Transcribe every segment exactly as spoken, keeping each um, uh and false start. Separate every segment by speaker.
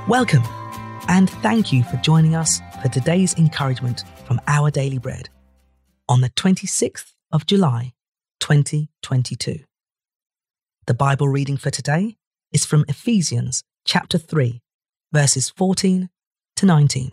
Speaker 1: Welcome, and thank you for joining us for today's encouragement from Our Daily Bread on the twenty-sixth of July, twenty twenty-two. The Bible reading for today is from Ephesians chapter three, verses fourteen to nineteen.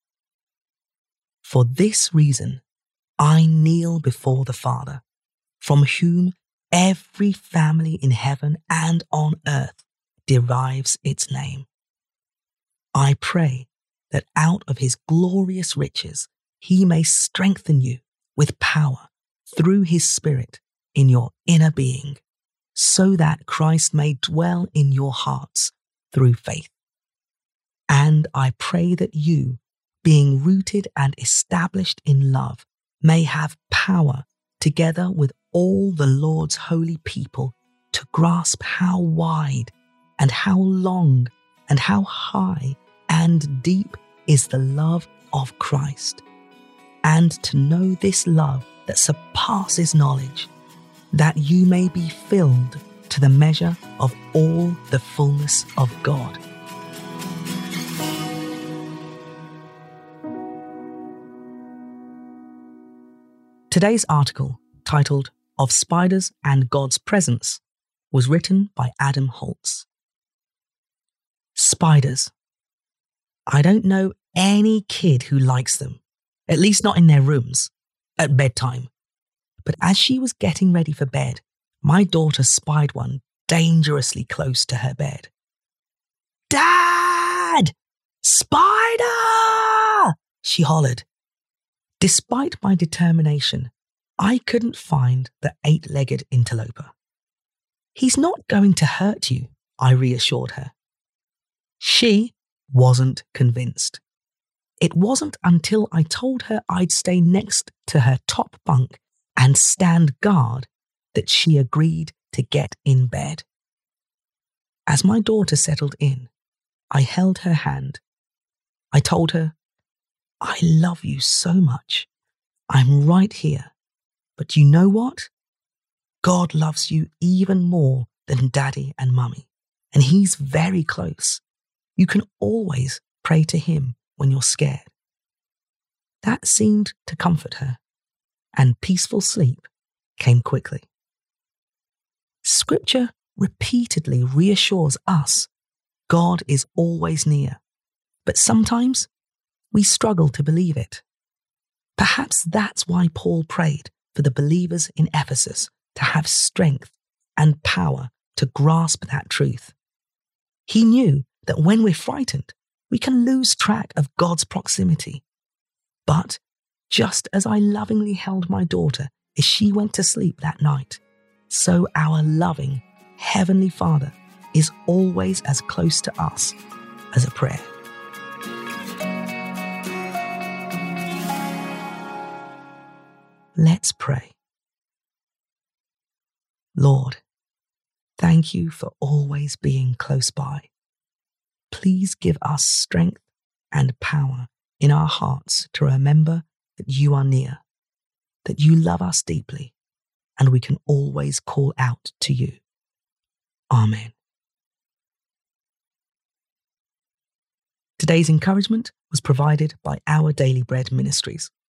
Speaker 1: For this reason, I kneel before the Father, from whom every family in heaven and on earth derives its name. I pray that out of his glorious riches he may strengthen you with power through his Spirit in your inner being, so that Christ may dwell in your hearts through faith. And I pray that you, being rooted and established in love, may have power together with all the Lord's holy people to grasp how wide and how long and how high and deep is the love of Christ, and to know this love that surpasses knowledge, that you may be filled to the measure of all the fullness of God. Today's article, titled Of Spiders and God's Presence, was written by Adam Holtz. Spiders. I don't know any kid who likes them, at least not in their rooms, at bedtime. But as she was getting ready for bed, my daughter spied one dangerously close to her bed. "Dad! Spider!" she hollered. Despite my determination, I couldn't find the eight-legged interloper. "He's not going to hurt you," I reassured her. She wasn't convinced. It wasn't until I told her I'd stay next to her top bunk and stand guard that she agreed to get in bed. As my daughter settled in, I held her hand. I told her, "I love you so much. I'm right here. But you know what? God loves you even more than Daddy and Mummy, and he's very close. You can always pray to him when you're scared." That seemed to comfort her, and peaceful sleep came quickly. Scripture repeatedly reassures us God is always near, but sometimes we struggle to believe it. Perhaps that's why Paul prayed for the believers in Ephesus to have strength and power to grasp that truth. He knew that when we're frightened, we can lose track of God's proximity. But just as I lovingly held my daughter as she went to sleep that night, so our loving Heavenly Father is always as close to us as a prayer. Let's pray. Lord, thank you for always being close by. Please give us strength and power in our hearts to remember that you are near, that you love us deeply, and we can always call out to you. Amen. Today's encouragement was provided by Our Daily Bread Ministries.